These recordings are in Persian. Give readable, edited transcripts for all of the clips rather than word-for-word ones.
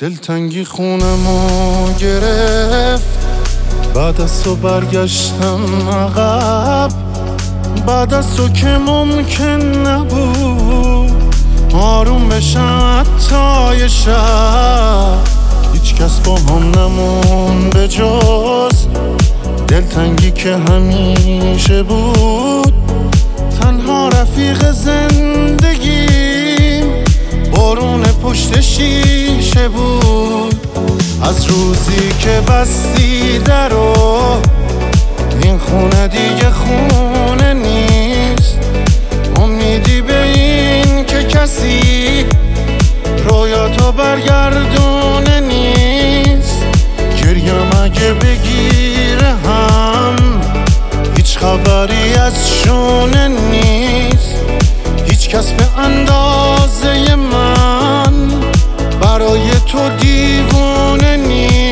دلتنگی خونمو گرفت، بعد از تو برگشتم عقب، بعد از تو که ممکن نبود آروم بشم حتی یه شب. هیچ کس با هم نمون به جز دلتنگی که همیشه بود. تنها رفیق زندگیم بارون پشت شیشه بود. از روزی که بستی درو این خونه دیگه خونه نیست. امیدی به این که کسی رویاتو برگردونه نیست. گریم اگه بگیره هم هیچ خبری از شونه نیست. هیچ کس به اندازه من برای تو دیوونه نیست.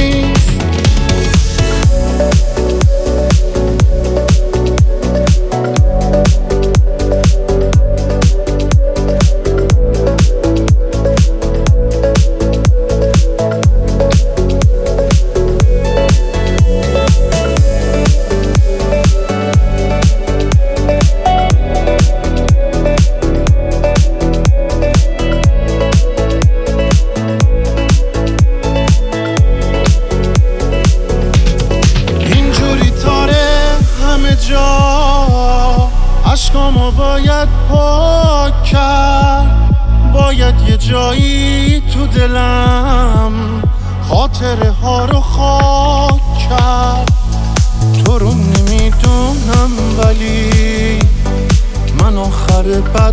عشقامو باید پاک کرد، باید یه جایی تو دلم خاطره ها رو خاک کرد. تو رو نمیدونم ولی من آخر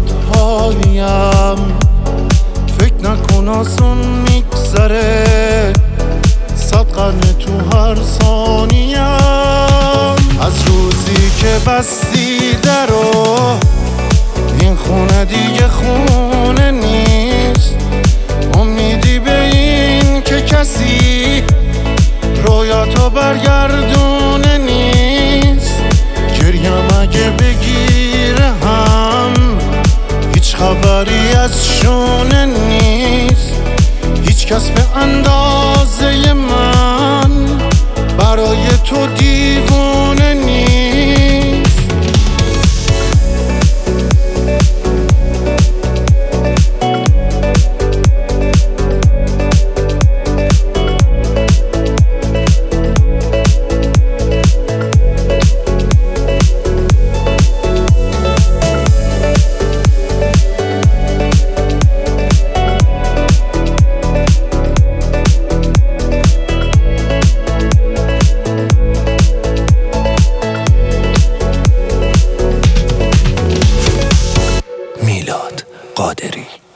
بدهایم. فکر نکن آسون میگذره، 100 قرن تو هر ثانیم. از روزی که بستی درو این خونه دیگه خونه نیست. امیدی به این که کسی رویاتو برگردونه نیست. گریم اگه بگیره هم هیچ خبری از شونه نیست. هیچ کس به اندازه من برای تو دیوونه نیست. میلاد قادری.